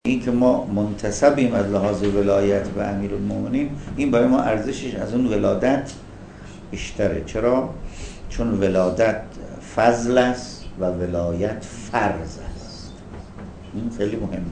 این که ما منتسبیم از لحاظ ولایت به امیرالمومنین، این برای ما ارزشش از اون ولادت بیشتره. چرا؟ چون ولادت فضل است و ولایت فرض است. این خیلی مهمه.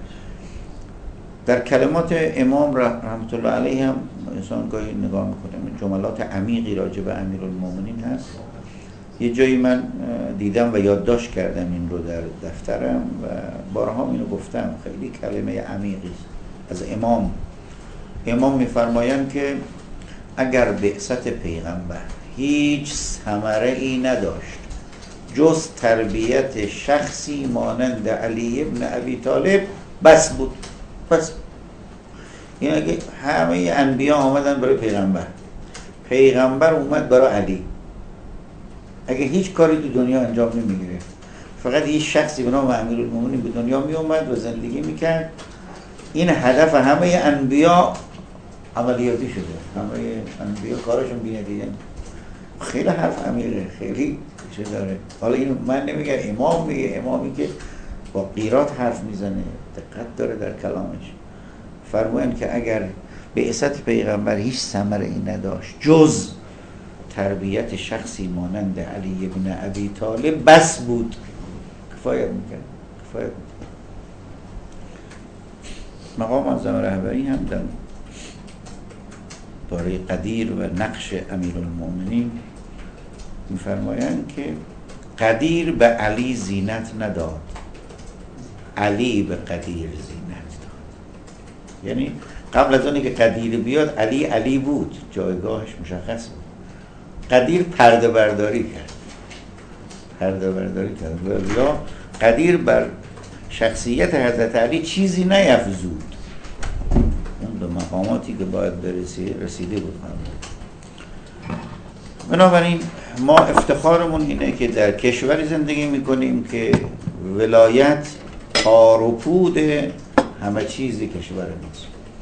در کلمات امام رحمت الله علیه هم انسان گاهی نگاه میکنه، جملات عمیقی راجع به امیرالمومنین هست. یه جایی من دیدم و یادداشت کردم این رو در دفترم و بارها اینو گفتم، خیلی کلمه عمیقی از امام میفرمایند که اگر بعثت پیغمبر هیچ ثمره ای نداشت جز تربیت شخصی مانند علی ابن ابی طالب بس بود. بس این اگه همه انبیا آمدن برای پیغمبر اومد برای علی، اگه هیچ کاری تو دنیا انجام نمیگیره، فقط یه شخصی به نام امیرالمومنین به دنیا می اومد و زندگی میکرد، این هدف همه انبیا عملیاتی شده. همه انبیا کارشون بینه دیدن. خیلی حرف عمیقه، خیلی چه داره. حالا اینو من نمیگم، امام میگه، امامی که با قیرات حرف میزنه، دقت داره در کلامش. فرمودن که اگر بعثت پیغمبر هیچ ثمره ای نداشت جز تربیت شخصی مانند علی ابن ابی طالب بس بود، کفایت میکرد. مقام اعظم رهبری هم در باره قدیر و نقش امیرالمومنین میفرمایند که قدیر به علی زینت نداد، علی به قدیر زینت داد. یعنی قبل از اونی که قدیر بیاد علی بود، جایگاهش مشخص بود. قدیر پرده برداری کرد. یا قدیر بر شخصیت حضرت علی چیزی نیفزود، اون به مقاماتی که باید رسیده بود. بنابراین ما افتخارمون اینه که در کشوری زندگی میکنیم که ولایت تار و پود همه چیزی کشور ماست.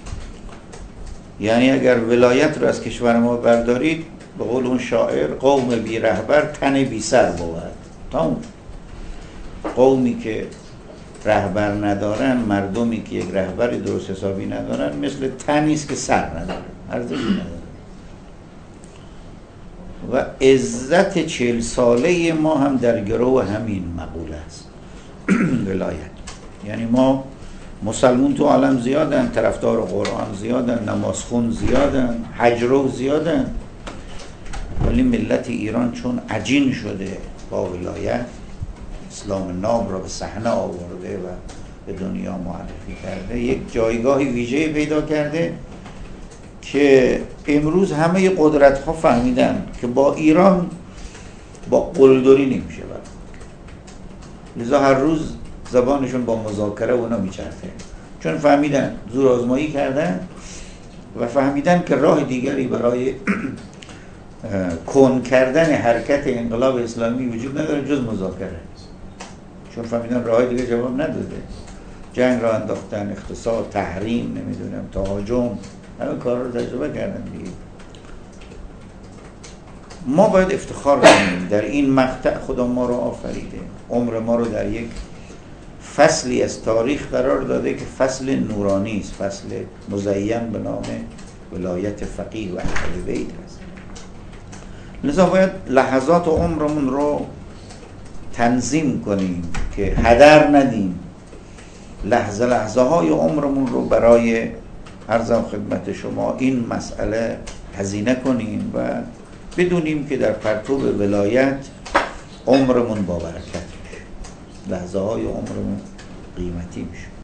یعنی اگر ولایت رو از کشور ما بردارید، به قول اون شاعر، قوم بی رهبر تن بی سر بود. تمام. قومی که رهبر ندارن، مردمی که یک رهبری درست حسابی ندارن، مثل تنی است که سر نداره، ارزشی نداره. و عزت 40 ساله ما هم در گرو همین مقوله است. ولایت. یعنی ما مسلمون تو عالم زیادن، طرفدار قرآن زیادن، نمازخون زیادن، حجرو زیادن، ولی ملت ایران چون عجین شده با ولایت، اسلام ناب را به صحنه آورده و به دنیا معرفی کرده، یک جایگاهی ویژه پیدا کرده که امروز همه قدرت ها فهمیدن که با ایران با قلدری نمیشه برد. لذا هر روز زبانشون با مذاکره اونا میچرخه، چون فهمیدن، زور آزمایی کردن و فهمیدن که راه دیگری برای کن کردن حرکت انقلاب اسلامی وجود نداره جز مذاکره. چون فهمیدن راه دیگه جواب نداده، جنگ را انداختن، اقتصاد، تحریم، نمیدونم، تهاجم، همه کار رو تجربه کردن دیگه. ما باید افتخار کنیم در این مقطع. خدا ما رو آفریده، عمر ما رو در یک فصلی از تاریخ قرار داده که فصل نورانی است، فصل مزین به نام ولایت فقیه و اهل بیت است. لذا باید لحظات عمرمون رو تنظیم کنیم که هدر ندیم. لحظه های عمرمون رو برای عرضم خدمت شما این مسئله هزینه کنیم و بدونیم که در پرتو ولایت عمرمون با برکت میشه، لحظه های عمرمون قیمتی میشه.